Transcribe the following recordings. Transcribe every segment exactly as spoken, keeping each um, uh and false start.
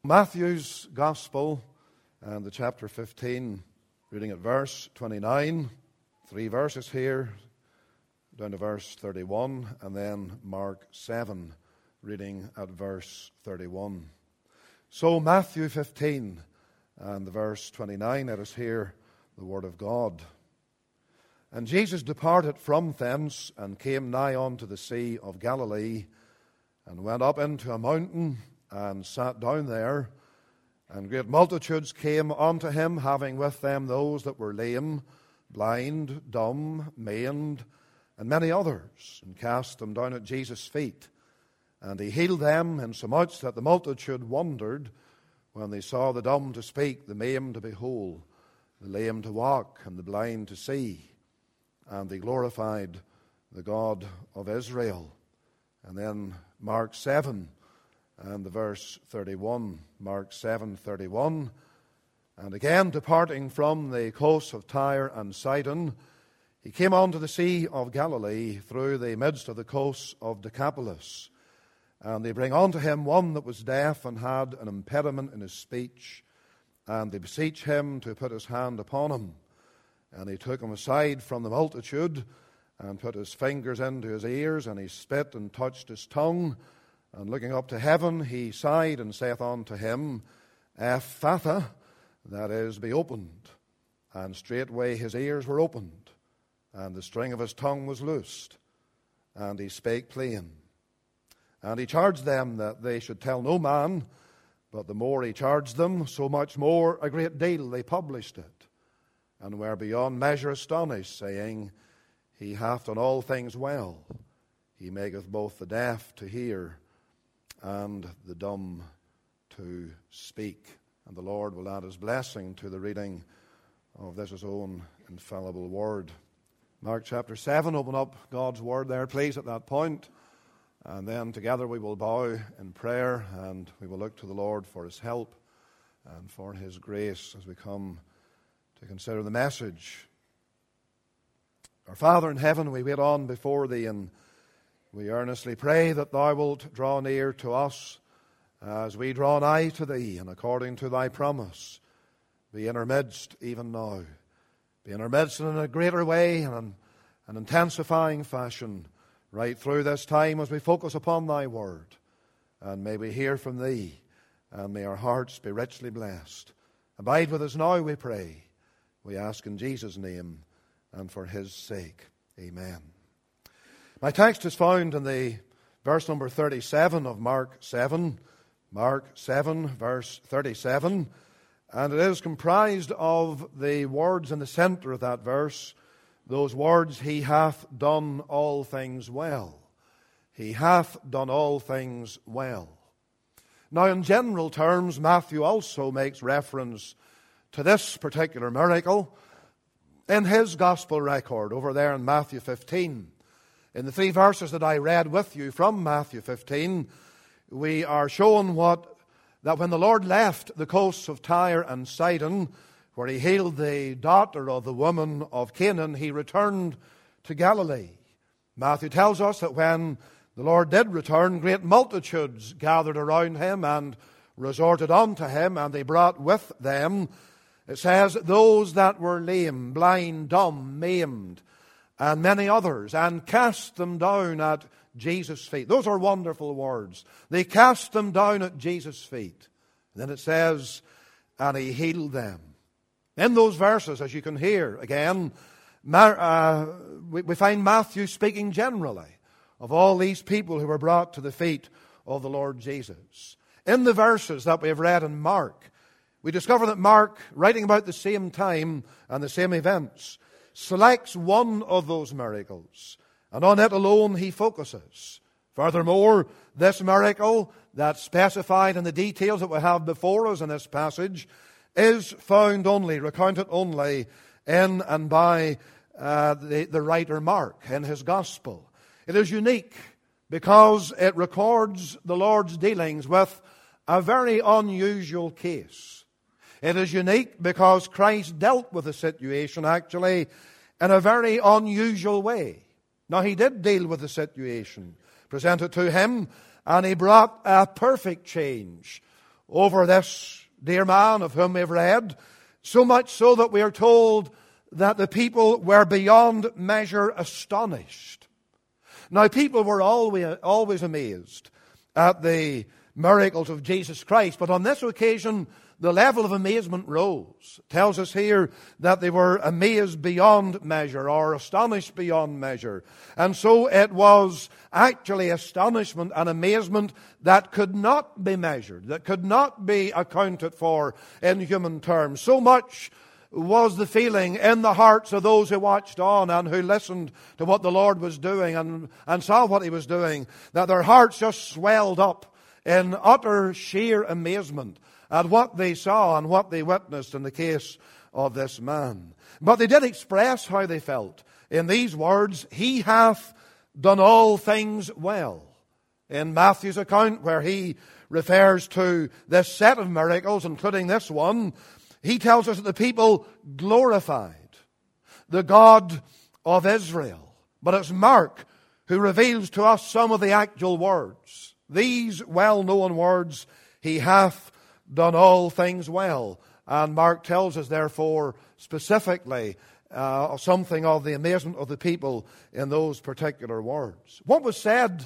Matthew's Gospel and the chapter fifteen, reading at verse twenty-nine, three verses here, down to verse thirty-one, and then Mark seven, reading at verse thirty-one. So Matthew fifteen and the verse twenty-nine, let us hear the word of God. And Jesus departed from thence and came nigh unto the sea of Galilee, and went up into a mountain and sat down there. And great multitudes came unto him, having with them those that were lame, blind, dumb, maimed, and many others, and cast them down at Jesus' feet. And he healed them, insomuch that the multitude wondered when they saw the dumb to speak, the maimed to be whole, the lame to walk, and the blind to see. And they glorified the God of Israel. And then Mark seven and the verse thirty-one. Mark seven thirty-one. And again, departing from the coast of Tyre and Sidon, he came unto the sea of Galilee through the midst of the coasts of Decapolis. And they bring unto him one that was deaf and had an impediment in his speech. And they beseech him to put his hand upon him. And he took him aside from the multitude, and put his fingers into his ears, and he spit and touched his tongue. And looking up to heaven, he sighed and saith unto him, Ephphatha, that is, be opened. And straightway his ears were opened, and the string of his tongue was loosed, and he spake plain. And he charged them that they should tell no man, but the more he charged them, so much more a great deal they published it, and were beyond measure astonished, saying, He hath done all things well. He maketh both the deaf to hear, and the dumb to speak. And the Lord will add his blessing to the reading of this his own infallible word. Mark chapter seven, open up God's word there, please, at that point. And then together we will bow in prayer, and we will look to the Lord for his help and for his grace as we come to consider the message. Our Father in heaven, we wait on before thee, and we earnestly pray that thou wilt draw near to us as we draw nigh to thee, and according to thy promise, be in our midst even now. Be in our midst in a greater way and an intensifying fashion right through this time as we focus upon thy word. And may we hear from thee, and may our hearts be richly blessed. Abide with us now, we pray. We ask in Jesus' name and for his sake. Amen. My text is found in the verse number thirty-seven of Mark seven. Mark seven, verse thirty-seven. And it is comprised of the words in the center of that verse. Those words, He hath done all things well. He hath done all things well. Now, in general terms, Matthew also makes reference to this particular miracle in his gospel record over there in Matthew fifteen. In the three verses that I read with you from Matthew fifteen, we are shown what that when the Lord left the coasts of Tyre and Sidon, where he healed the daughter of the woman of Canaan, he returned to Galilee. Matthew tells us that when the Lord did return, great multitudes gathered around him and resorted unto him, and they brought with them, it says, those that were lame, blind, dumb, maimed, and many others, and cast them down at Jesus' feet. Those are wonderful words. They cast them down at Jesus' feet. And then it says, and he healed them. In those verses, as you can hear, again, uh, we find Matthew speaking generally of all these people who were brought to the feet of the Lord Jesus. In the verses that we have read in Mark, we discover that Mark, writing about the same time and the same events, selects one of those miracles, and on it alone he focuses. Furthermore, this miracle that's specified in the details that we have before us in this passage is found only, recounted only in and by uh, the, the writer Mark in his gospel. It is unique because it records the Lord's dealings with a very unusual case. It is unique because Christ dealt with the situation actually in a very unusual way. Now, he did deal with the situation presented to him, and he brought a perfect change over this dear man of whom we've read, so much so that we are told that the people were beyond measure astonished. Now, people were always, always amazed at the miracles of Jesus Christ, but on this occasion, the level of amazement rose. It tells us here that they were amazed beyond measure, or astonished beyond measure. And so it was actually astonishment and amazement that could not be measured, that could not be accounted for in human terms. So much was the feeling in the hearts of those who watched on and who listened to what the Lord was doing and, and saw what He was doing, that their hearts just swelled up in utter sheer amazement at what they saw and what they witnessed in the case of this man. But they did express how they felt in these words, He hath done all things well. In Matthew's account, where he refers to this set of miracles, including this one, he tells us that the people glorified the God of Israel. But it's Mark who reveals to us some of the actual words. These well-known words, He hath done all things well. And Mark tells us, therefore, specifically uh, something of the amazement of the people in those particular words. What was said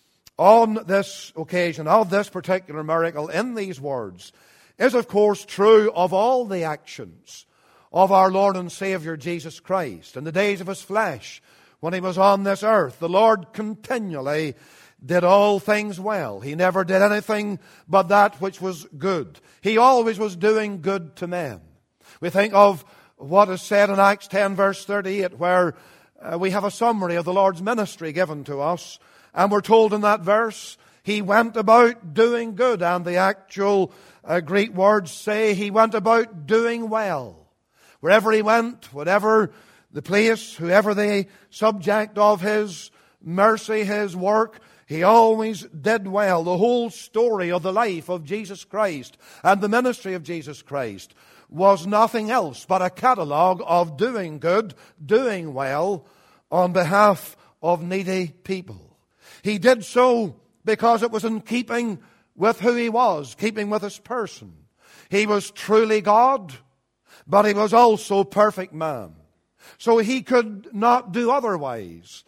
on this occasion, of this particular miracle, in these words, is of course true of all the actions of our Lord and Savior Jesus Christ. In the days of His flesh, when He was on this earth, the Lord continually did all things well. He never did anything but that which was good. He always was doing good to men. We think of what is said in Acts ten verse thirty-eight, where uh, we have a summary of the Lord's ministry given to us. And we're told in that verse, He went about doing good. And the actual uh, Greek words say He went about doing well. Wherever He went, whatever the place, whoever the subject of His mercy, His work, He always did well. The whole story of the life of Jesus Christ and the ministry of Jesus Christ was nothing else but a catalogue of doing good, doing well on behalf of needy people. He did so because it was in keeping with who He was, keeping with His person. He was truly God, but He was also perfect man. So He could not do otherwise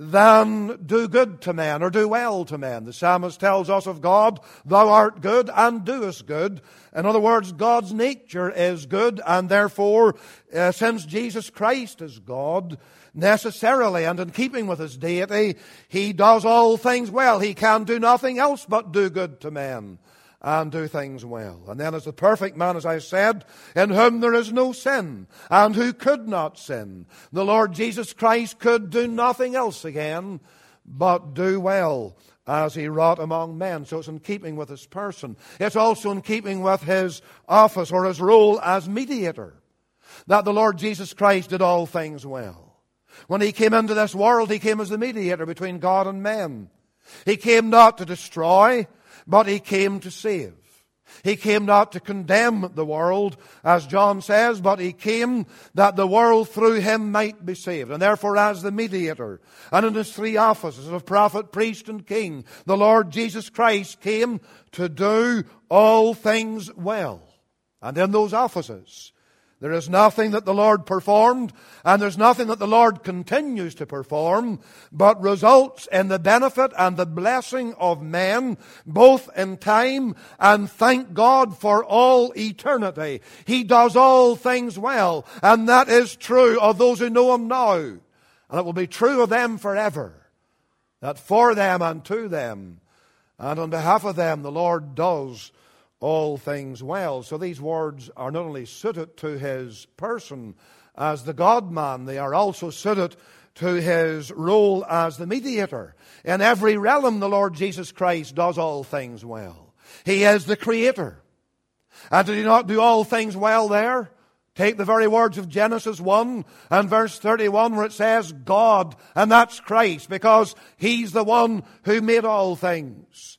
than do good to men or do well to men. The psalmist tells us of God, Thou art good and doest good. In other words, God's nature is good, and therefore, uh, since Jesus Christ is God, necessarily and in keeping with His deity, He does all things well. He can do nothing else but do good to men and do things well. And then as the perfect man, as I said, in whom there is no sin, and who could not sin, the Lord Jesus Christ could do nothing else again but do well as He wrought among men. So it's in keeping with His person. It's also in keeping with His office or His role as mediator that the Lord Jesus Christ did all things well. When He came into this world, He came as the mediator between God and men. He came not to destroy, but He came to save. He came not to condemn the world, as John says, but He came that the world through Him might be saved. And therefore, as the mediator, and in His three offices of prophet, priest, and king, the Lord Jesus Christ came to do all things well. And in those offices, there is nothing that the Lord performed, and there's nothing that the Lord continues to perform, but results in the benefit and the blessing of men, both in time and, thank God, for all eternity. He does all things well, and that is true of those who know Him now, and it will be true of them forever, that for them and to them and on behalf of them the Lord does all things well. So these words are not only suited to His person as the God-man, they are also suited to His role as the mediator. In every realm, the Lord Jesus Christ does all things well. He is the Creator. And did He not do all things well there? Take the very words of Genesis one and verse thirty-one, where it says God, and that's Christ, because He's the one who made all things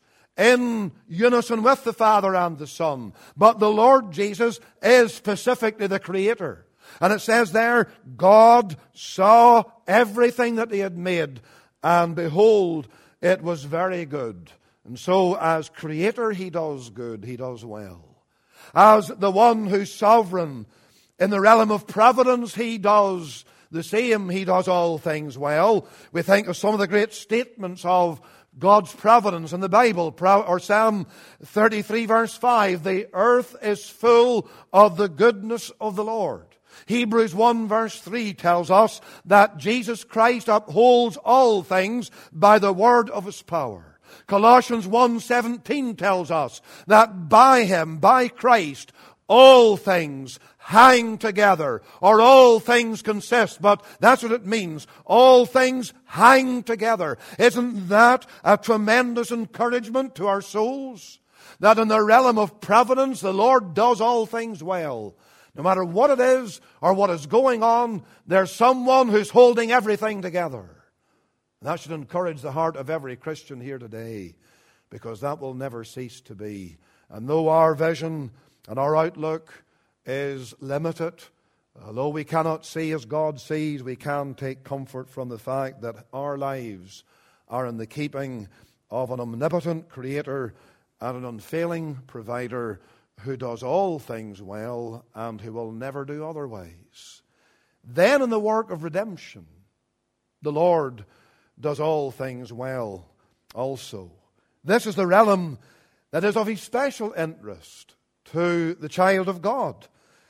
in unison with the Father and the Son. But the Lord Jesus is specifically the Creator. And it says there, God saw everything that He had made, and behold, it was very good. And so as Creator, He does good, He does well. As the one who's sovereign in the realm of providence, He does the same. He does all things well. We think of some of the great statements of God's providence in the Bible, or Psalm thirty-three verse five, the earth is full of the goodness of the Lord. Hebrews one verse three tells us that Jesus Christ upholds all things by the word of His power. Colossians one seventeen tells us that by Him, by Christ, all things hang together, or all things consist, but that's what it means. All things hang together. Isn't that a tremendous encouragement to our souls? That in the realm of providence, the Lord does all things well. No matter what it is or what is going on, there's someone who's holding everything together. And that should encourage the heart of every Christian here today, because that will never cease to be. And though our vision and our outlook is limited, although we cannot see as God sees, we can take comfort from the fact that our lives are in the keeping of an omnipotent Creator and an unfailing Provider who does all things well and who will never do otherwise. Then in the work of redemption, the Lord does all things well also. This is the realm that is of especial interest to the child of God,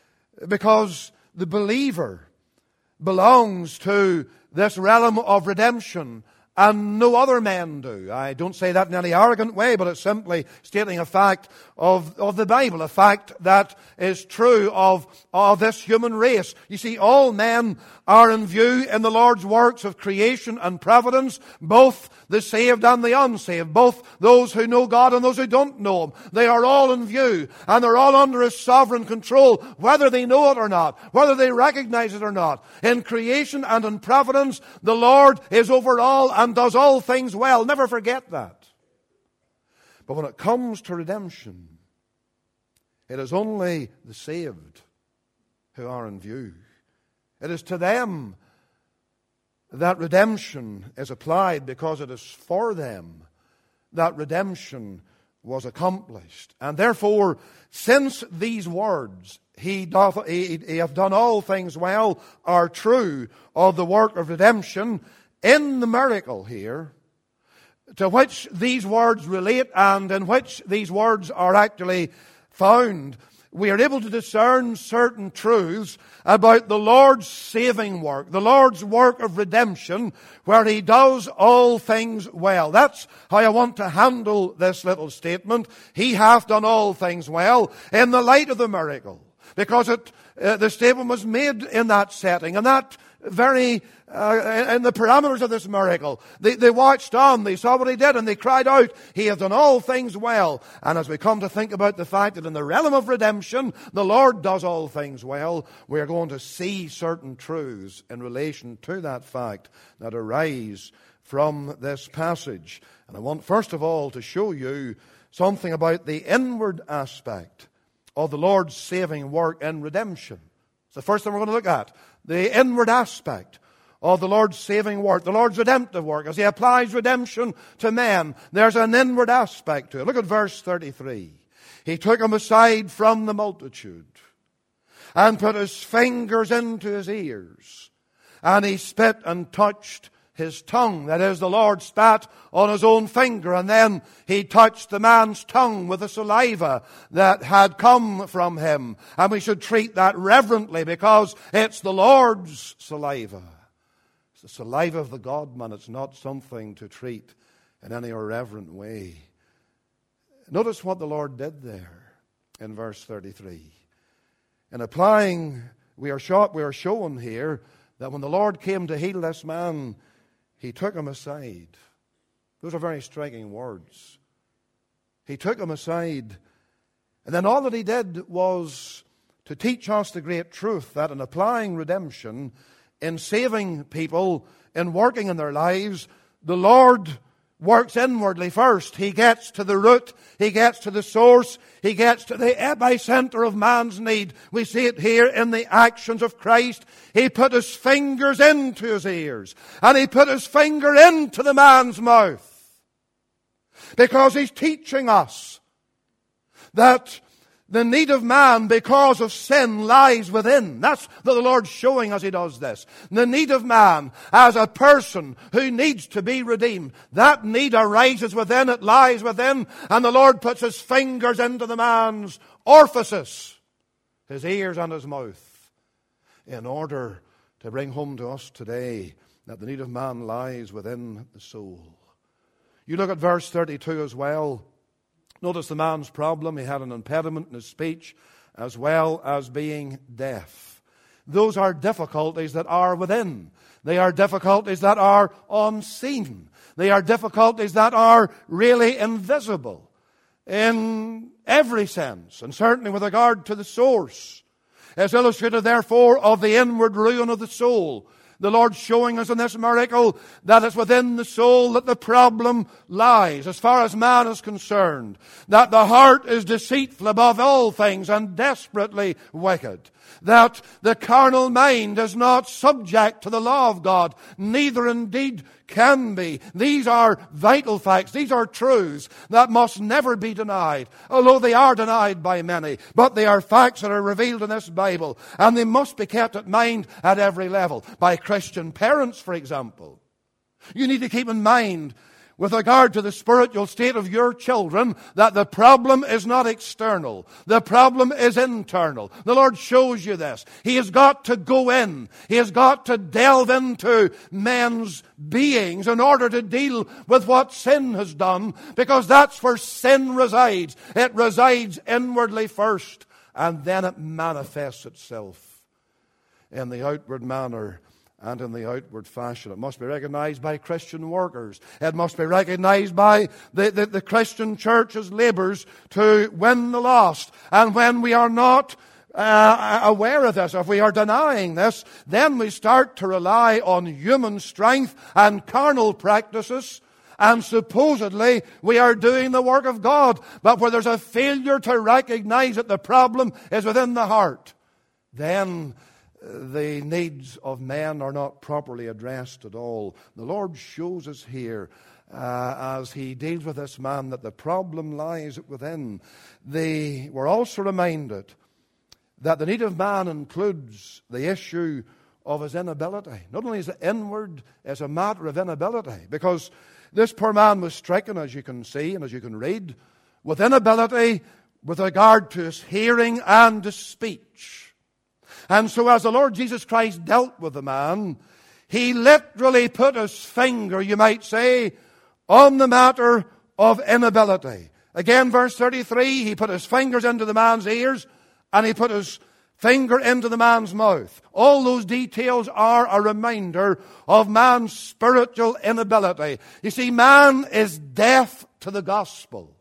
because the believer belongs to this realm of redemption, and no other men do. I don't say that in any arrogant way, but it's simply stating a fact of, of the Bible, a fact that is true of, of this human race. You see, all men are in view in the Lord's works of creation and providence, both the saved and the unsaved, both those who know God and those who don't know Him. They are all in view, and they're all under His sovereign control, whether they know it or not, whether they recognize it or not. In creation and in providence, the Lord is over all and does all things well. Never forget that. But when it comes to redemption, it is only the saved who are in view. It is to them that redemption is applied, because it is for them that redemption was accomplished. And therefore, since these words, He doth, he, he hath done all things well, are true of the work of redemption, in the miracle here, to which these words relate and in which these words are actually found, we are able to discern certain truths about the Lord's saving work, the Lord's work of redemption, where He does all things well. That's how I want to handle this little statement. He hath done all things well, in the light of the miracle, because it, uh, the statement was made in that setting, and that very uh, in the parameters of this miracle. They, they watched on, they saw what He did, and they cried out, He hath done all things well. And as we come to think about the fact that in the realm of redemption, the Lord does all things well, we are going to see certain truths in relation to that fact that arise from this passage. And I want first of all to show you something about the inward aspect of the Lord's saving work in redemption. It's the first thing we're going to look at. The inward aspect of the Lord's saving work, the Lord's redemptive work, as He applies redemption to men. There's an inward aspect to it. Look at verse thirty-three. He took him aside from the multitude and put His fingers into his ears, and He spit and touched his tongue. That is, the Lord spat on His own finger, and then He touched the man's tongue with the saliva that had come from him. And we should treat that reverently, because it's the Lord's saliva. It's the saliva of the God-man. It's not something to treat in any irreverent way. Notice what the Lord did there in verse thirty-three. In applying, we are, show, we are shown here that when the Lord came to heal this man, He took him aside. Those are very striking words. He took him aside. And then all that He did was to teach us the great truth that in applying redemption, in saving people, in working in their lives, the Lord works inwardly first. He gets to the root. He gets to the source. He gets to the epicenter of man's need. We see it here in the actions of Christ. He put His fingers into his ears, and He put His finger into the man's mouth. Because He's teaching us that the need of man because of sin lies within. That's what the Lord's showing as He does this. The need of man as a person who needs to be redeemed. That need arises within, it lies within, and the Lord puts His fingers into the man's orifices, his ears and his mouth, in order to bring home to us today that the need of man lies within the soul. You look at verse thirty-two as well. Notice the man's problem. He had an impediment in his speech as well as being deaf. Those are difficulties that are within. They are difficulties that are unseen. They are difficulties that are really invisible in every sense, and certainly with regard to the source. As illustrated, therefore, of the inward ruin of the soul. The Lord showing us in this miracle that it's within the soul that the problem lies, as far as man is concerned. That the heart is deceitful above all things and desperately wicked. That the carnal mind is not subject to the law of God, neither indeed can be. These are vital facts. These are truths that must never be denied, although they are denied by many. But they are facts that are revealed in this Bible, and they must be kept in mind at every level. By Christian parents, for example. You need to keep in mind, with regard to the spiritual state of your children, that the problem is not external. The problem is internal. The Lord shows you this. He has got to go in. He has got to delve into men's beings in order to deal with what sin has done, because that's where sin resides. It resides inwardly first, and then it manifests itself in the outward manner and in the outward fashion. It must be recognized by Christian workers. It must be recognized by the, the, the Christian church's labors to win the lost. And when we are not uh, aware of this, if we are denying this, then we start to rely on human strength and carnal practices, and supposedly we are doing the work of God. But where there's a failure to recognize that the problem is within the heart, then the needs of men are not properly addressed at all. The Lord shows us here, uh, as He deals with this man, that the problem lies within. They were also reminded that the need of man includes the issue of his inability. Not only is it inward, it's a matter of inability, because this poor man was stricken, as you can see and as you can read, with inability with regard to his hearing and his speech. And so as the Lord Jesus Christ dealt with the man, He literally put His finger, you might say, on the matter of inability. Again, verse thirty-three, He put His fingers into the man's ears, and He put His finger into the man's mouth. All those details are a reminder of man's spiritual inability. You see, man is deaf to the gospel.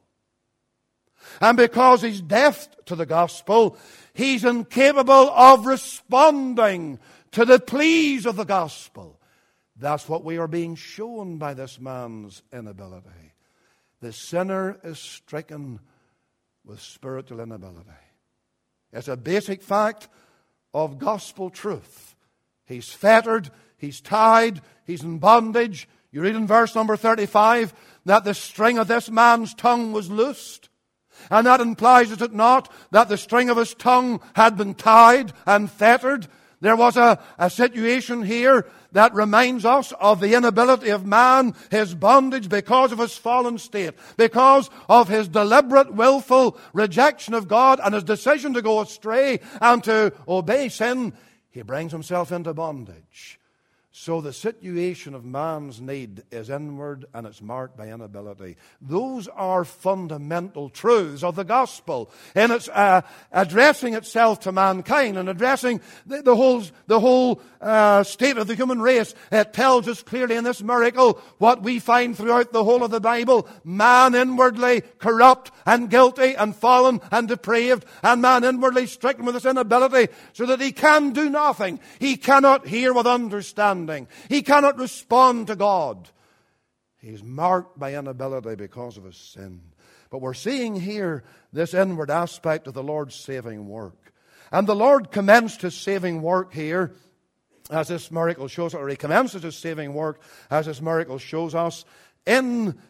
And because he's deaf to the gospel, he's incapable of responding to the pleas of the gospel. That's what we are being shown by this man's inability. The sinner is stricken with spiritual inability. It's a basic fact of gospel truth. He's fettered, he's tied, he's in bondage. You read in verse number thirty-five that the string of this man's tongue was loosed. And that implies, is it not, that the string of his tongue had been tied and fettered? There was a, a situation here that reminds us of the inability of man, his bondage because of his fallen state, because of his deliberate, willful rejection of God and his decision to go astray and to obey sin. He brings himself into bondage. So the situation of man's need is inward and it's marked by inability. Those are fundamental truths of the gospel. And it's uh, addressing itself to mankind and addressing the, the whole, the whole uh, state of the human race. It tells us clearly in this miracle what we find throughout the whole of the Bible. Man inwardly corrupt and guilty and fallen and depraved, and man inwardly stricken with this inability so that he can do nothing. He cannot hear with understanding. He cannot respond to God. He's marked by inability because of his sin. But we're seeing here this inward aspect of the Lord's saving work. And the Lord commenced His saving work here, as this miracle shows us, or He commences His saving work, as this miracle shows us, in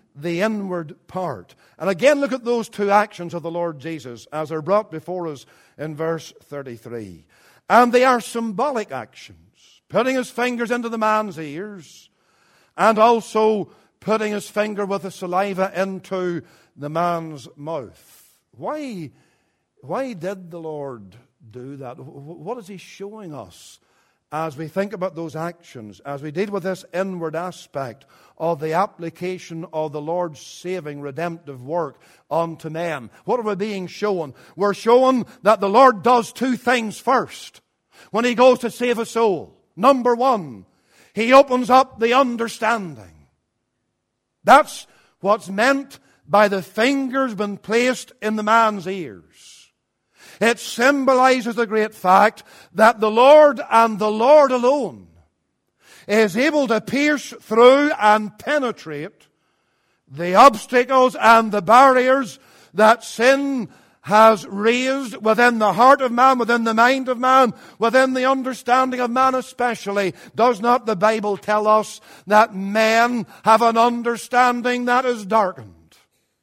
the inward part. And again, look at those two actions of the Lord Jesus as they're brought before us in verse thirty-three. And they are symbolic actions. Putting his fingers into the man's ears and also putting his finger with the saliva into the man's mouth. Why, why did the Lord do that? What is he showing us as we think about those actions, as we deal with this inward aspect of the application of the Lord's saving, redemptive work unto men? What are we being shown? We're shown that the Lord does two things first when he goes to save a soul. Number one, he opens up the understanding. That's what's meant by the fingers being placed in the man's ears. It symbolizes the great fact that the Lord and the Lord alone is able to pierce through and penetrate the obstacles and the barriers that sin has raised within the heart of man, within the mind of man, within the understanding of man especially. Does not the Bible tell us that men have an understanding that is darkened?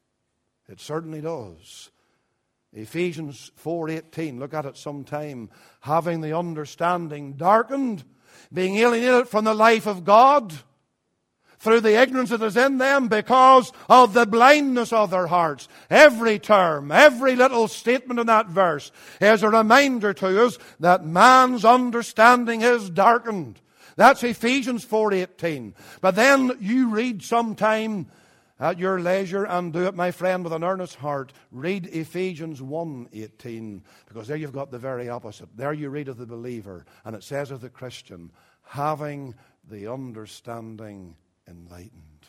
It certainly does. Ephesians four eighteen, look at it sometime. Having the understanding darkened, being alienated from the life of God through the ignorance that is in them because of the blindness of their hearts. Every term, every little statement in that verse is a reminder to us that man's understanding is darkened. That's Ephesians four eighteen. But then you read sometime at your leisure, and do it, my friend, with an earnest heart. Read Ephesians one eighteen, because there you've got the very opposite. There you read of the believer, and it says of the Christian, having the understanding enlightened.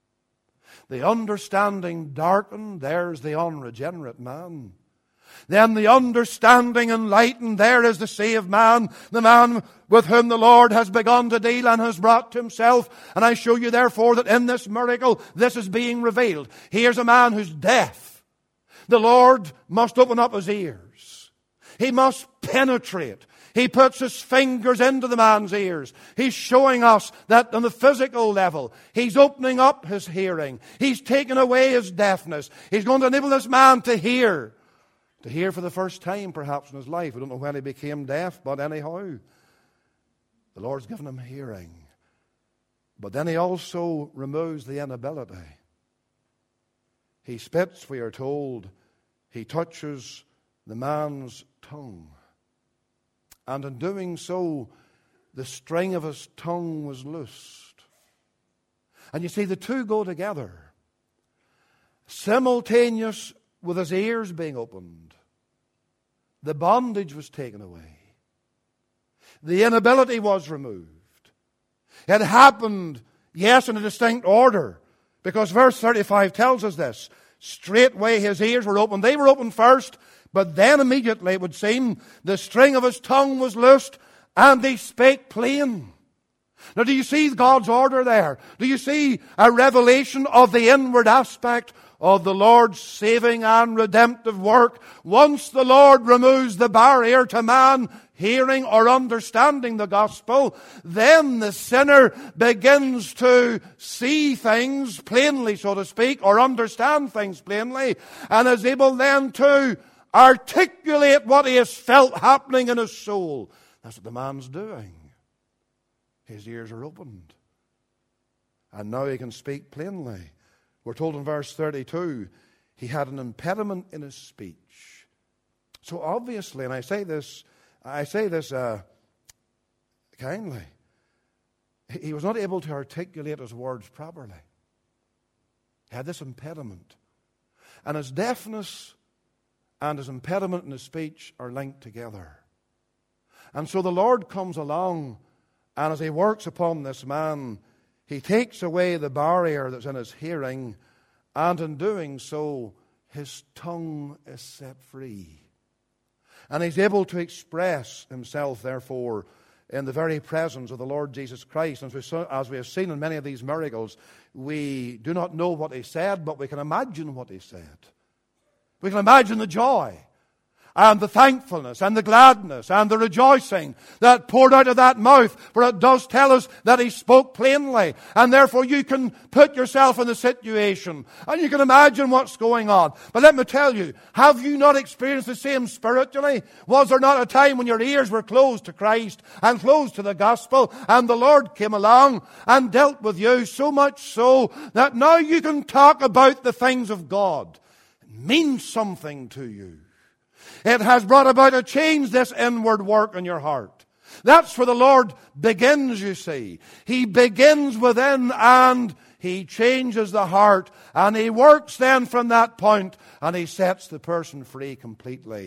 The understanding darkened, there's the unregenerate man. Then the understanding enlightened, there is the saved man, the man with whom the Lord has begun to deal and has brought to himself. And I show you therefore that in this miracle, this is being revealed. Here's a man who's deaf. The Lord must open up his ears. He must penetrate. He puts his fingers into the man's ears. He's showing us that on the physical level, he's opening up his hearing. He's taking away his deafness. He's going to enable this man to hear. To hear for the first time, perhaps, in his life. We don't know when he became deaf, but anyhow, the Lord's given him hearing. But then he also removes the inability. He spits, we are told. He touches the man's tongue. And in doing so, the string of his tongue was loosed. And you see, the two go together. Simultaneous with his ears being opened, the bondage was taken away. The inability was removed. It happened, yes, in a distinct order, because verse thirty-five tells us this. Straightway his ears were opened. They were opened first, but then immediately, it would seem, the string of his tongue was loosed, and he spake plain. Now, do you see God's order there? Do you see a revelation of the inward aspect of the Lord's saving and redemptive work? Once the Lord removes the barrier to man hearing or understanding the gospel, then the sinner begins to see things plainly, so to speak, or understand things plainly, and is able then to articulate what he has felt happening in his soul. That's what the man's doing. His ears are opened. And now he can speak plainly. We're told in verse thirty-two, he had an impediment in his speech. So obviously, and I say this, I say this uh, kindly, he was not able to articulate his words properly. He had this impediment. And his deafness and his impediment in his speech are linked together. And so the Lord comes along, and as he works upon this man, he takes away the barrier that's in his hearing, and in doing so, his tongue is set free. And he's able to express himself, therefore, in the very presence of the Lord Jesus Christ. And as we have seen in many of these miracles, we do not know what he said, but we can imagine what he said. We can imagine the joy. and the thankfulness and the gladness and the rejoicing that poured out of that mouth, for it does tell us that he spoke plainly. And therefore you can put yourself in the situation and you can imagine what's going on. But let me tell you, have you not experienced the same spiritually? Was there not a time when your ears were closed to Christ and closed to the gospel, and the Lord came along and dealt with you, so much so that now you can talk about the things of God? It means something to you. It has brought about a change, this inward work in your heart. That's where the Lord begins, you see. He begins within and he changes the heart. And he works then from that point and he sets the person free completely.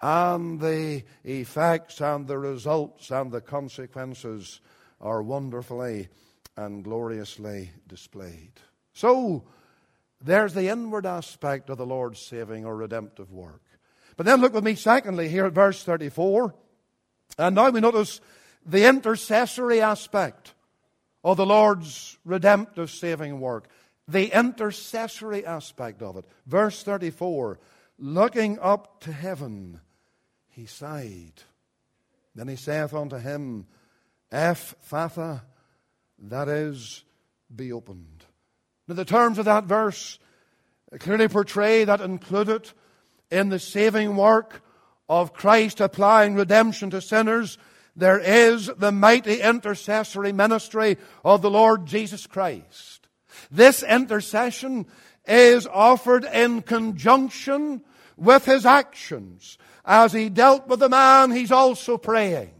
And the effects and the results and the consequences are wonderfully and gloriously displayed. So, there's the inward aspect of the Lord's saving or redemptive work. But then look with me secondly here at verse thirty-four. And now we notice the intercessory aspect of the Lord's redemptive saving work. The intercessory aspect of it. Verse thirty-four. Looking up to heaven, he sighed. Then he saith unto him, Ephphatha, that is, be opened. Now the terms of that verse clearly portray that included in the saving work of Christ applying redemption to sinners, there is the mighty intercessory ministry of the Lord Jesus Christ. This intercession is offered in conjunction with his actions. As he dealt with the man, he's also praying.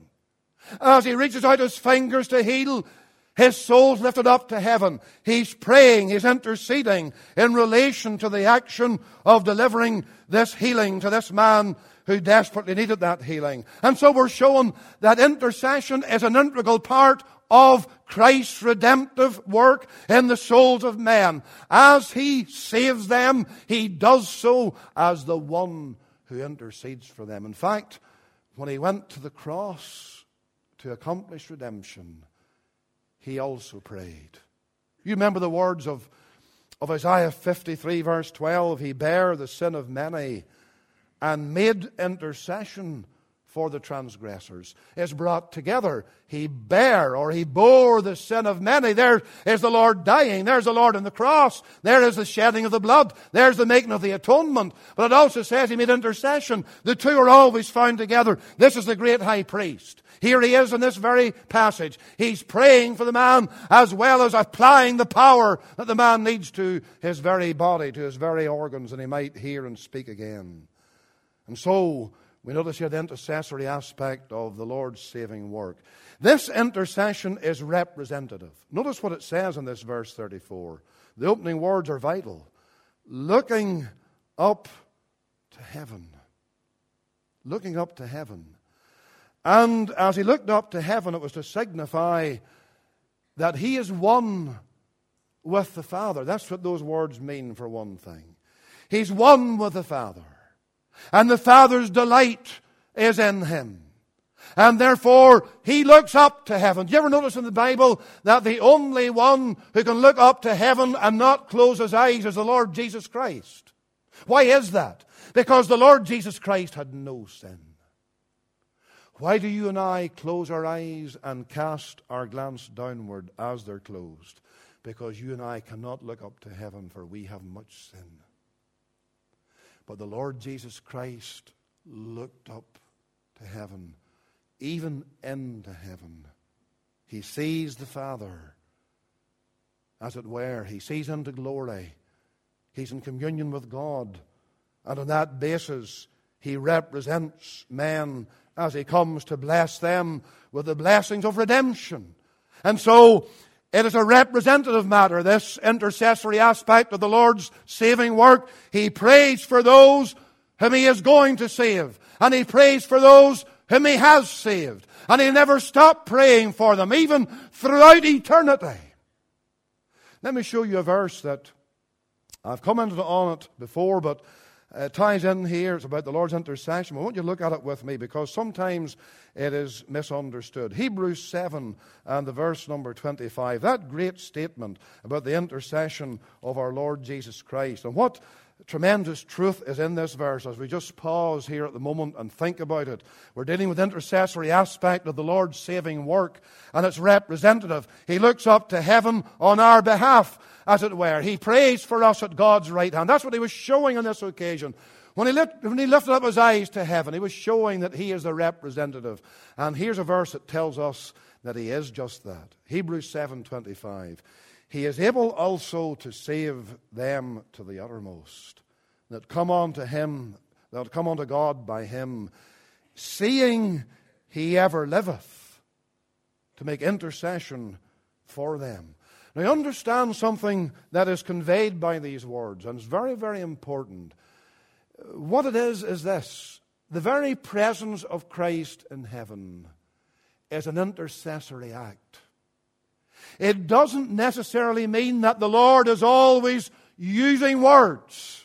As he reaches out his fingers to heal, his soul's lifted up to heaven. He's praying, he's interceding in relation to the action of delivering this healing to this man who desperately needed that healing. And so we're shown that intercession is an integral part of Christ's redemptive work in the souls of men. As he saves them, he does so as the one who intercedes for them. In fact, when he went to the cross to accomplish redemption, he also prayed. You remember the words of, of Isaiah fifty-three verse twelve. He bare the sin of many and made intercession for the transgressors. Is brought together. He bare or he bore the sin of many. There is the Lord dying. There's the Lord on the cross. There is the shedding of the blood. There's the making of the atonement. But it also says he made intercession. The two are always found together. This is the great high priest. Here he is in this very passage. He's praying for the man as well as applying the power that the man needs to his very body, to his very organs, and he might hear and speak again. And so, we notice here the intercessory aspect of the Lord's saving work. This intercession is representative. Notice what it says in this verse thirty-four. The opening words are vital. Looking up to heaven. Looking up to heaven. And as he looked up to heaven, it was to signify that he is one with the Father. That's what those words mean, for one thing. He's one with the Father. And the Father's delight is in him. And therefore, he looks up to heaven. Do you ever notice in the Bible that the only one who can look up to heaven and not close his eyes is the Lord Jesus Christ? Why is that? Because the Lord Jesus Christ had no sin. Why do you and I close our eyes and cast our glance downward as they're closed? Because you and I cannot look up to heaven, for we have much sin. But the Lord Jesus Christ looked up to heaven, even into heaven. He sees the Father, as it were. He sees into glory. He's in communion with God. And on that basis, he represents men as he comes to bless them with the blessings of redemption. And so, it is a representative matter, this intercessory aspect of the Lord's saving work. He prays for those whom he is going to save. And he prays for those whom he has saved. And he'll never stop praying for them, even throughout eternity. Let me show you a verse that I've commented on it before, but it ties in here. It's about the Lord's intercession. I want you to look at it with me, because sometimes it is misunderstood. Hebrews seven and the verse number twenty-five. That great statement about the intercession of our Lord Jesus Christ. And what Tremendous truth is in this verse as we just pause here at the moment and think about it. We're dealing with the intercessory aspect of the Lord's saving work and its representative. He looks up to heaven on our behalf, as it were. He prays for us at God's right hand. That's what he was showing on this occasion. When he, lift, when he lifted up his eyes to heaven, he was showing that he is the representative. And here's a verse that tells us that he is just that. Hebrews seven twenty-five. He is able also to save them to the uttermost, that come unto him, that come unto God by him, seeing he ever liveth, to make intercession for them. Now understand something that is conveyed by these words, and it's very, very important. What it is, is this. The very presence of Christ in heaven is an intercessory act. It doesn't necessarily mean that the Lord is always using words.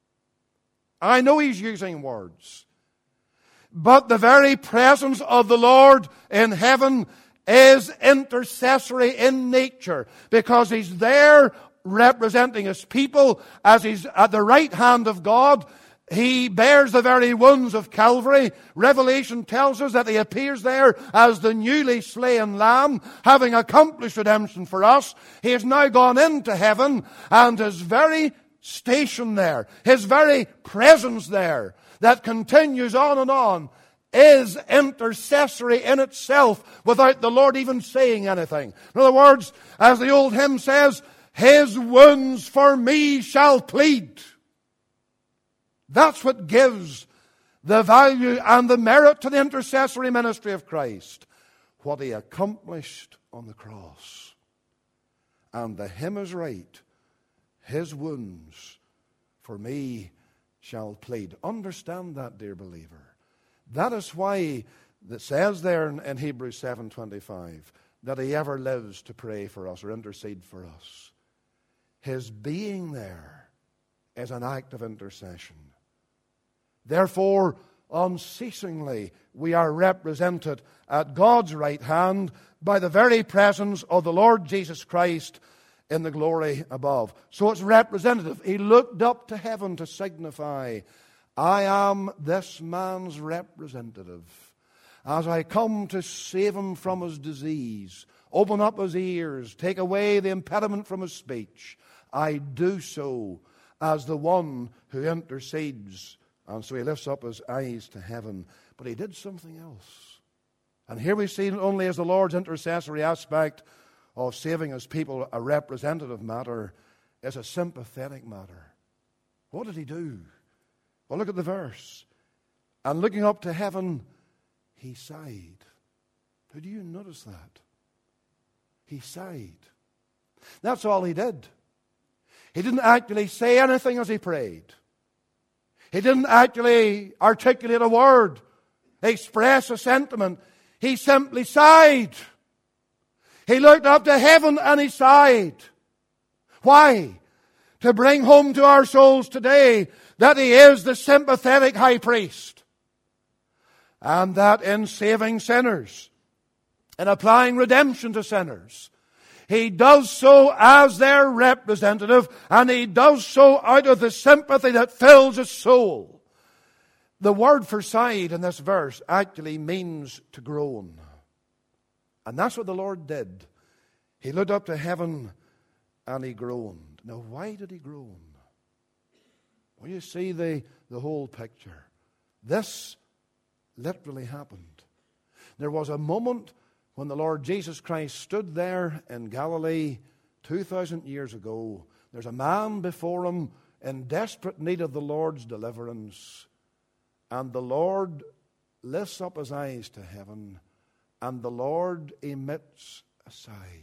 I know he's using words. But the very presence of the Lord in heaven is intercessory in nature, because he's there representing his people as he's at the right hand of God. He bears the very wounds of Calvary. Revelation tells us that he appears there as the newly slain lamb, having accomplished redemption for us. He has now gone into heaven, and his very station there, his very presence there, that continues on and on, is intercessory in itself without the Lord even saying anything. In other words, as the old hymn says, his wounds for me shall plead. That's what gives the value and the merit to the intercessory ministry of Christ. What he accomplished on the cross. And the hymn is right. His wounds for me shall plead. Understand that, dear believer. That is why it says there in, in Hebrews seven twenty-five that he ever lives to pray for us or intercede for us. His being there is an act of intercession. Therefore, unceasingly, we are represented at God's right hand by the very presence of the Lord Jesus Christ in the glory above. So it's representative. He looked up to heaven to signify, I am this man's representative. As I come to save him from his disease, open up his ears, take away the impediment from his speech, I do so as the one who intercedes. And so he lifts up his eyes to heaven. But he did something else. And here we see not only as the Lord's intercessory aspect of saving his people a representative matter, is a sympathetic matter. What did he do? Well, look at the verse. And looking up to heaven, he sighed. Did you notice that? He sighed. That's all he did. He didn't actually say anything as he prayed. He didn't actually articulate a word, express a sentiment. He simply sighed. He looked up to heaven and he sighed. Why? To bring home to our souls today that he is the sympathetic high priest. And that in saving sinners, in applying redemption to sinners, he does so as their representative, and he does so out of the sympathy that fills his soul. The word for sighed in this verse actually means to groan. And that's what the Lord did. He looked up to heaven and he groaned. Now, why did he groan? Well, you see the, the whole picture. This literally happened. There was a moment when the Lord Jesus Christ stood there in Galilee two thousand years ago. There's a man before him in desperate need of the Lord's deliverance. And the Lord lifts up his eyes to heaven, and the Lord emits a sigh.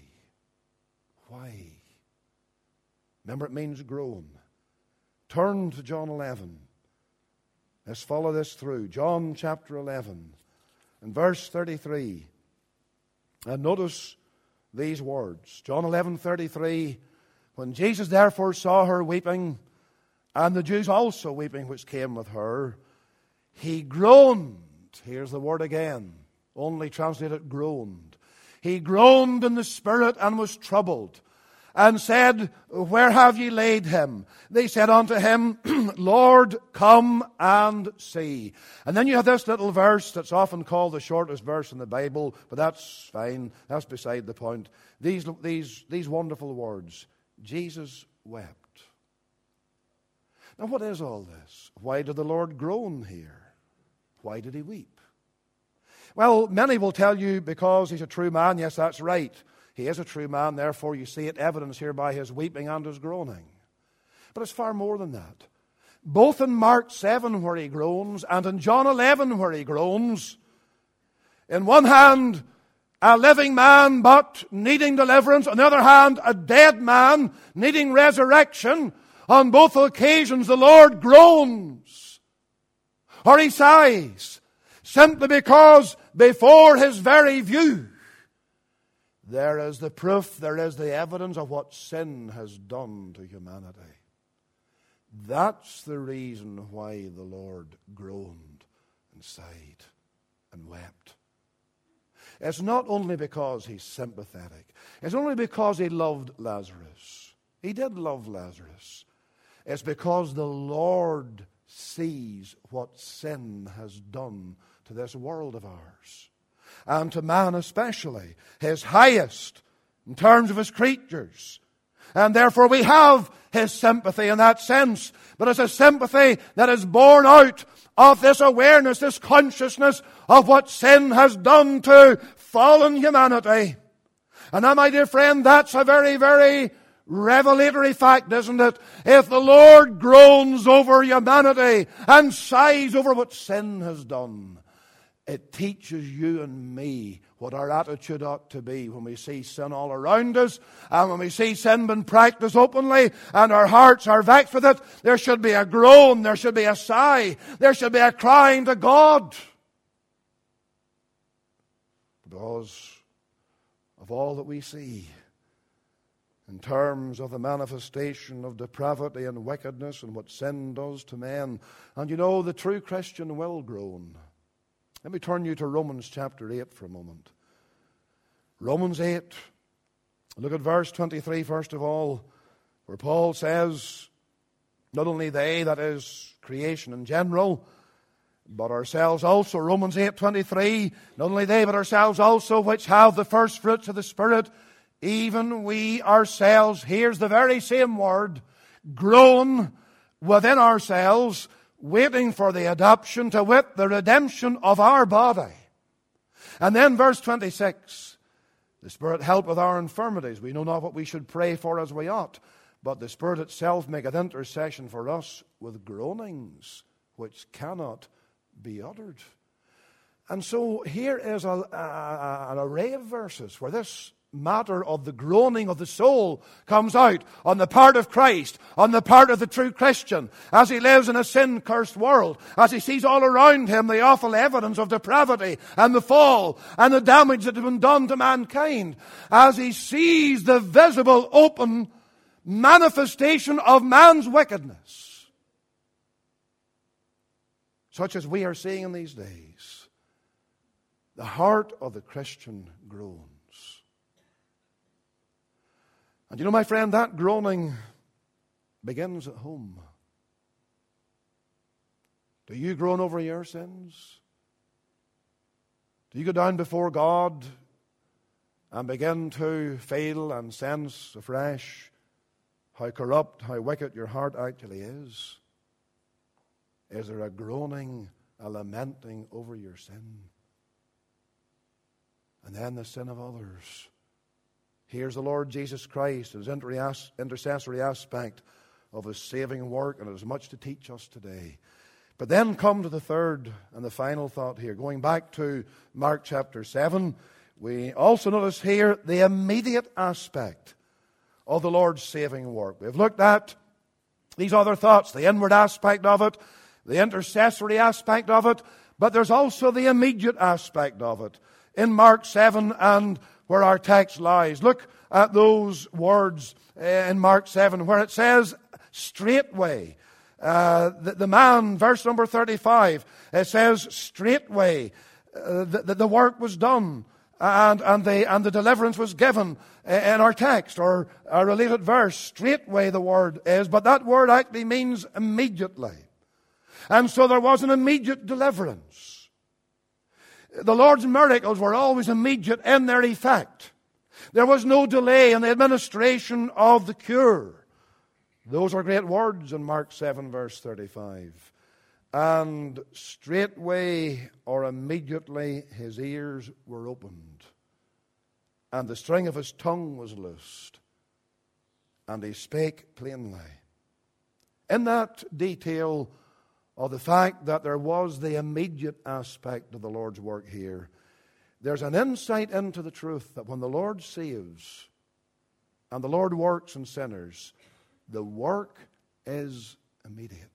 Why? Remember, it means groan. Turn to John eleven. Let's follow this through. John chapter eleven and verse thirty-three. And notice these words. John eleven thirty-three. When Jesus therefore saw her weeping, and the Jews also weeping which came with her, he groaned. Here's the word again. Only translated groaned. He groaned in the spirit and was troubled. and said, Where have ye laid him? They said unto him, Lord, come and see. And then you have this little verse that's often called the shortest verse in the Bible, but that's fine. That's beside the point. These, these, these wonderful words, Jesus wept. Now what is all this? Why did the Lord groan here? Why did he weep? Well, many will tell you because he's a true man. Yes, that's right. He is a true man, therefore you see it evidenced here by his weeping and his groaning. But it's far more than that. Both in Mark seven where he groans and in John eleven where he groans, in one hand a living man but needing deliverance, on the other hand a dead man needing resurrection, on both occasions the Lord groans or he sighs simply because before his very view there is the proof, there is the evidence of what sin has done to humanity. That's the reason why the Lord groaned and sighed and wept. It's not only because he's sympathetic. It's only because he loved Lazarus. He did love Lazarus. It's because the Lord sees what sin has done to this world of ours. And to man especially, his highest in terms of his creatures. And therefore we have his sympathy in that sense. But it's a sympathy that is born out of this awareness, this consciousness of what sin has done to fallen humanity. And now, my dear friend, that's a very, very revelatory fact, isn't it? If the Lord groans over humanity and sighs over what sin has done, it teaches you and me what our attitude ought to be when we see sin all around us and when we see sin being practiced openly and our hearts are vexed with it. There should be a groan, there should be a sigh, there should be a crying to God. Because of all that we see in terms of the manifestation of depravity and wickedness and what sin does to men. And you know, the true Christian will groan. Let me turn you to Romans chapter eight for a moment. Romans eight. Look at verse twenty-three first of all, where Paul says, not only they, that is creation in general, but ourselves also. Romans eight twenty-three, not only they, but ourselves also, which have the first fruits of the Spirit, even we ourselves, here's the very same word, groan within ourselves, waiting for the adoption, to wit, the redemption of our body. And then verse twenty-six, the Spirit helpeth our infirmities. We know not what we should pray for as we ought, but the Spirit itself maketh intercession for us with groanings which cannot be uttered. And so here is a, a, an array of verses where this matter of the groaning of the soul comes out on the part of Christ, on the part of the true Christian, as he lives in a sin-cursed world, as he sees all around him the awful evidence of depravity and the fall and the damage that has been done to mankind, as he sees the visible, open manifestation of man's wickedness, such as we are seeing in these days. The heart of the Christian groans. And you know, my friend, that groaning begins at home. Do you groan over your sins? Do you go down before God and begin to feel and sense afresh how corrupt, how wicked your heart actually is? Is there a groaning, a lamenting over your sin? And then the sin of others. Here's the Lord Jesus Christ, his intercessory aspect of his saving work, and it has much to teach us today. But then come to the third and the final thought here. Going back to Mark chapter seven, we also notice here the immediate aspect of the Lord's saving work. We've looked at these other thoughts, the inward aspect of it, the intercessory aspect of it, but there's also the immediate aspect of it in Mark seven and where our text lies. Look at those words in Mark seven where it says, straightway. Uh, the, the man, verse number thirty-five, it says, straightway uh, the, the work was done. And, and, the, and the deliverance was given in our text, or a related verse. Straightway the word is, but that word actually means immediately. And so there was an immediate deliverance. The Lord's miracles were always immediate in their effect. There was no delay in the administration of the cure. Those are great words in Mark seven verse thirty-five. And straightway or immediately his ears were opened, and the string of his tongue was loosed, and he spake plainly. In that detail of the fact that there was the immediate aspect of the Lord's work here, there's an insight into the truth that when the Lord saves and the Lord works in sinners, the work is immediate.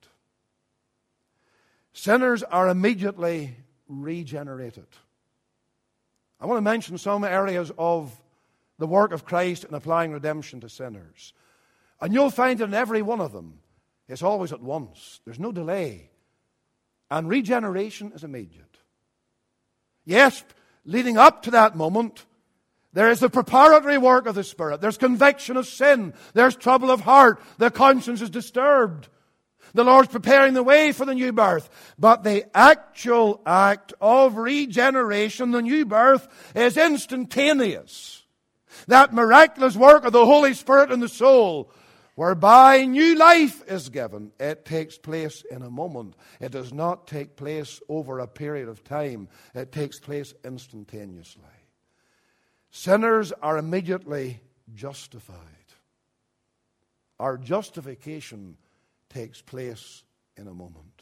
Sinners are immediately regenerated. I want to mention some areas of the work of Christ in applying redemption to sinners. And you'll find in every one of them, it's always at once. There's no delay. And regeneration is immediate. Yes, leading up to that moment, there is the preparatory work of the Spirit. There's conviction of sin. There's trouble of heart. The conscience is disturbed. The Lord's preparing the way for the new birth. But the actual act of regeneration, the new birth, is instantaneous. That miraculous work of the Holy Spirit in the soul, whereby new life is given, it takes place in a moment. It does not take place over a period of time. It takes place instantaneously. Sinners are immediately justified. Our justification takes place in a moment.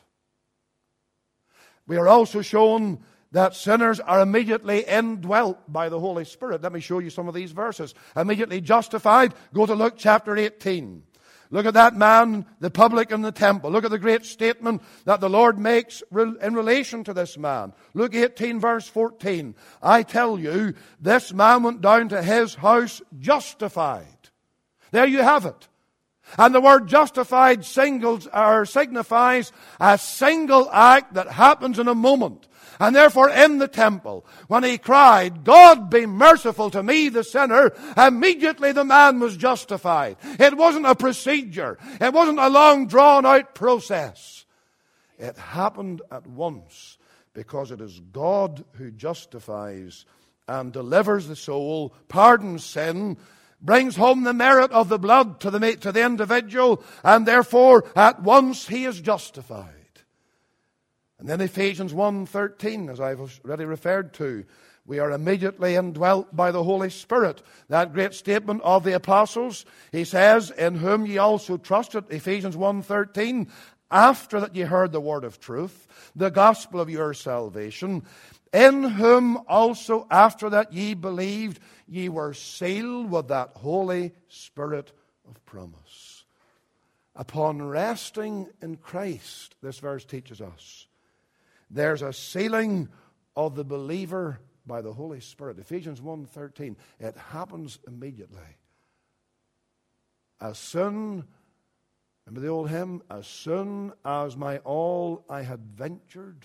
We are also shown that sinners are immediately indwelt by the Holy Spirit. Let me show you some of these verses. Immediately justified, go to Luke chapter eighteen. Look at that man, the publican in the temple. Look at the great statement that the Lord makes in relation to this man. Luke eighteen verse fourteen. I tell you, this man went down to his house justified. There you have it. And the word justified singles or signifies a single act that happens in a moment. And therefore in the temple, when he cried, God be merciful to me, the sinner, immediately the man was justified. It wasn't a procedure. It wasn't a long drawn out process. It happened at once, because it is God who justifies and delivers the soul, pardons sin, brings home the merit of the blood to the, to the individual, and therefore at once he is justified. And then Ephesians one thirteen, as I've already referred to, we are immediately indwelt by the Holy Spirit. That great statement of the apostles, he says, in whom ye also trusted, Ephesians one thirteen, after that ye heard the word of truth, the gospel of your salvation, in whom also after that ye believed, ye were sealed with that Holy Spirit of promise. Upon resting in Christ, this verse teaches us, there's a sealing of the believer by the Holy Spirit. Ephesians one thirteen, it happens immediately. As soon, remember the old hymn, as soon as my all I had ventured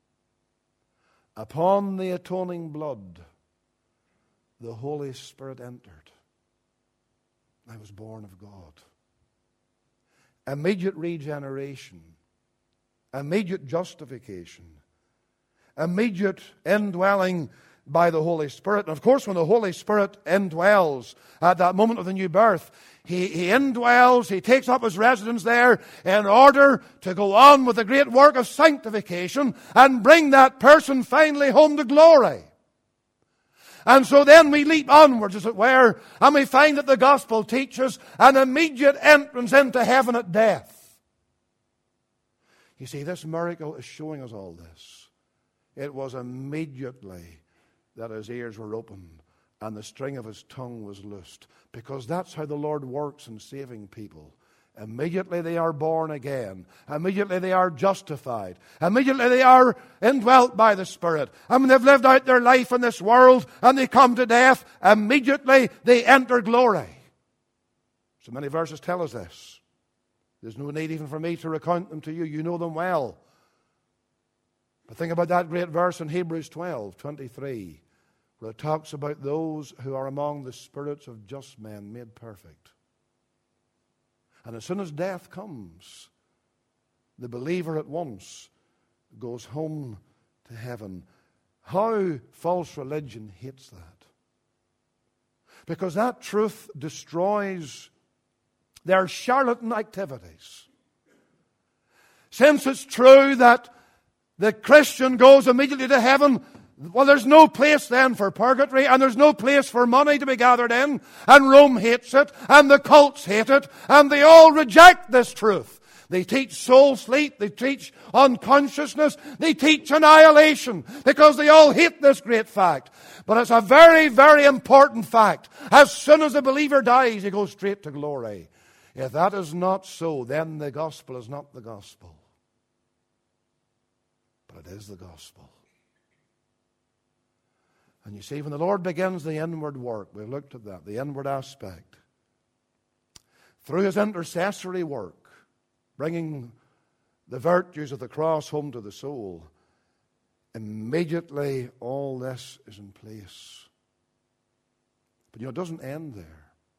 upon the atoning blood, the Holy Spirit entered. I was born of God. Immediate regeneration, immediate justification, immediate indwelling by the Holy Spirit. And of course, when the Holy Spirit indwells at that moment of the new birth, He, he indwells, He takes up His residence there in order to go on with the great work of sanctification and bring that person finally home to glory. And so then we leap onwards, as it were, and we find that the gospel teaches an immediate entrance into heaven at death. You see, this miracle is showing us all this. It was immediately that his ears were opened and the string of his tongue was loosed, because that's how the Lord works in saving people. Immediately they are born again. Immediately they are justified. Immediately they are indwelt by the Spirit. And when they've lived out their life in this world and they come to death, immediately they enter glory. So many verses tell us this. There's no need even for me to recount them to you. You know them well. But think about that great verse in Hebrews twelve twenty-three, where it talks about those who are among the spirits of just men made perfect. And as soon as death comes, the believer at once goes home to heaven. How false religion hates that. Because that truth destroys their charlatan activities. Since it's true that the Christian goes immediately to heaven, well, there's no place then for purgatory, and there's no place for money to be gathered in, and Rome hates it, and the cults hate it, and they all reject this truth. They teach soul sleep, they teach unconsciousness, they teach annihilation, because they all hate this great fact. But it's a very, very important fact. As soon as the believer dies, he goes straight to glory. If that is not so, then the gospel is not the gospel. But it is the gospel. And you see, when the Lord begins the inward work, we've looked at that, the inward aspect, through His intercessory work, bringing the virtues of the cross home to the soul, immediately all this is in place. But you know, it doesn't end there.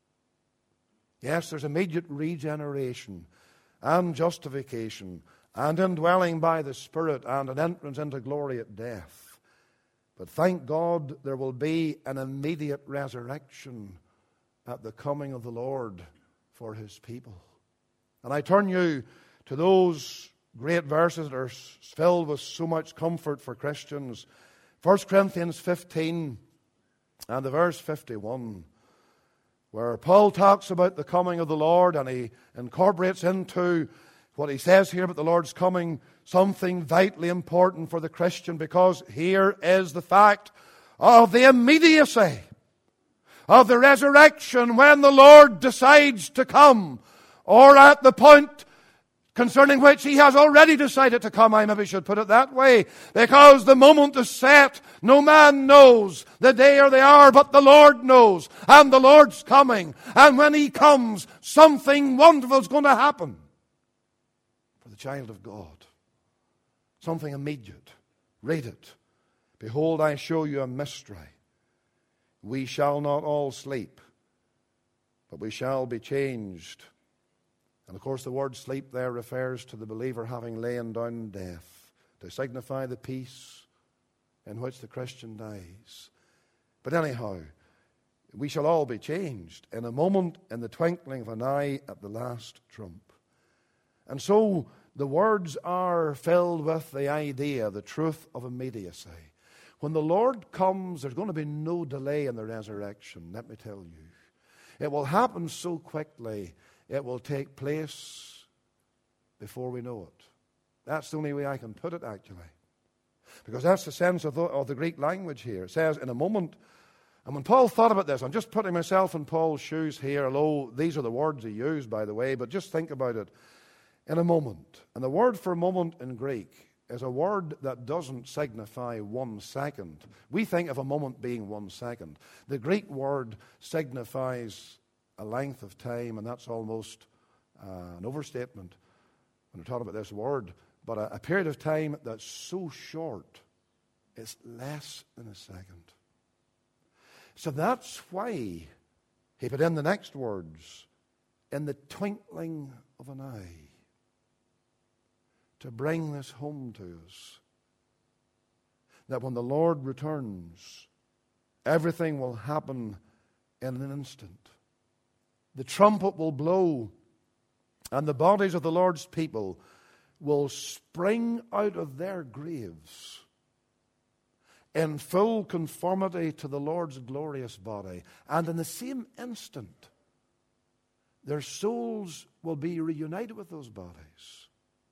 Yes, there's immediate regeneration and justification and indwelling by the Spirit and an entrance into glory at death. But thank God there will be an immediate resurrection at the coming of the Lord for His people. And I turn you to those great verses that are filled with so much comfort for Christians. First Corinthians fifteen and the verse fifty-one, where Paul talks about the coming of the Lord, and he incorporates into what he says here about the Lord's coming something vitally important for the Christian, because here is the fact of the immediacy of the resurrection when the Lord decides to come, or at the point concerning which He has already decided to come. I maybe should put it that way, because the moment is set. No man knows the day or the hour, but the Lord knows, and the Lord's coming. And when He comes, something wonderful is going to happen for the child of God. Something immediate. Read it. Behold, I show you a mystery. We shall not all sleep, but we shall be changed. And of course the word sleep there refers to the believer having lain down death, to signify the peace in which the Christian dies. But anyhow, we shall all be changed in a moment, in the twinkling of an eye, at the last trump. And so the words are filled with the idea, the truth of immediacy. When the Lord comes, there's going to be no delay in the resurrection, let me tell you. It will happen so quickly, it will take place before we know it. That's the only way I can put it, actually. Because that's the sense of the, of the Greek language here. It says, in a moment. And when Paul thought about this, I'm just putting myself in Paul's shoes here, although these are the words he used, by the way, but just think about it. In a moment. And the word for moment in Greek is a word that doesn't signify one second. We think of a moment being one second. The Greek word signifies a length of time, and that's almost uh, an overstatement when we're talking about this word. But a, a period of time that's so short, it's less than a second. So that's why he put in the next words, in the twinkling of an eye, to bring this home to us. That when the Lord returns, everything will happen in an instant. The trumpet will blow, and the bodies of the Lord's people will spring out of their graves in full conformity to the Lord's glorious body. And in the same instant, their souls will be reunited with those bodies.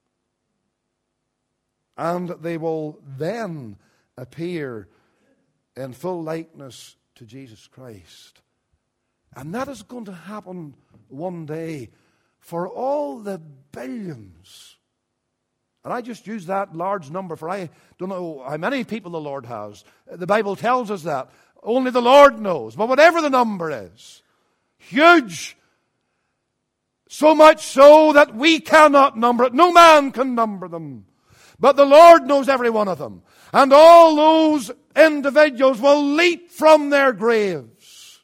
And they will then appear in full likeness to Jesus Christ. And that is going to happen one day for all the billions. And I just use that large number, for I don't know how many people the Lord has. The Bible tells us that. Only the Lord knows. But whatever the number is, huge. So much so that we cannot number it. No man can number them. But the Lord knows every one of them. And all those individuals will leap from their graves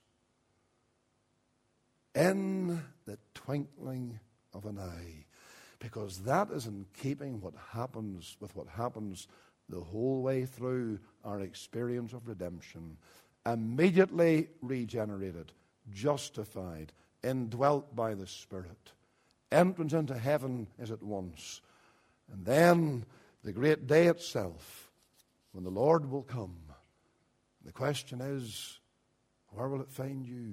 in the twinkling of an eye. Because that is in keeping what happens with what happens the whole way through our experience of redemption. Immediately regenerated, justified, indwelt by the Spirit. Entrance into heaven is at once. And then the great day itself, when the Lord will come. The question is, where will it find you?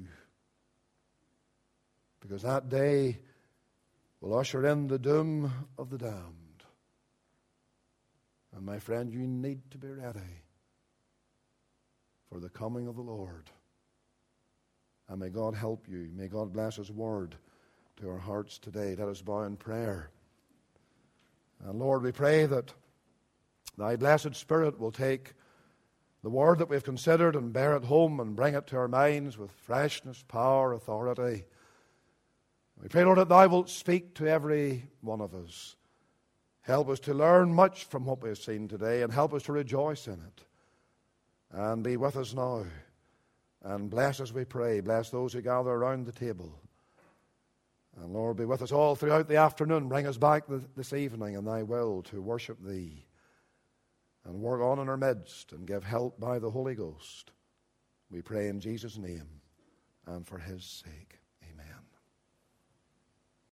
Because that day will usher in the doom of the damned. And my friend, you need to be ready for the coming of the Lord. And may God help you. May God bless His word to our hearts today. Let us bow in prayer. And Lord, we pray that Thy blessed Spirit will take the word that we've considered and bear it home and bring it to our minds with freshness, power, authority. We pray, Lord, that Thou wilt speak to every one of us. Help us to learn much from what we've seen today and help us to rejoice in it. And be with us now. And bless us, we pray. Bless those who gather around the table. And Lord, be with us all throughout the afternoon. Bring us back this evening in Thy will to worship Thee. And work on in our midst and give help by the Holy Ghost. We pray in Jesus' name and for His sake.